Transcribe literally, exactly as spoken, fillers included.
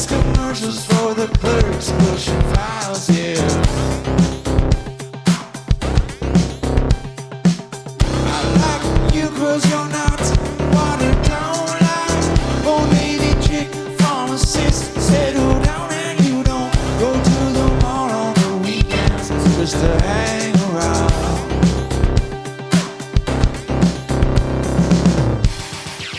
commercials for the clerks pushing files here. I like you 'cause you're not watered down like old lady chick pharmacist. Settle down and you don't go to the mall on the weekends just to hang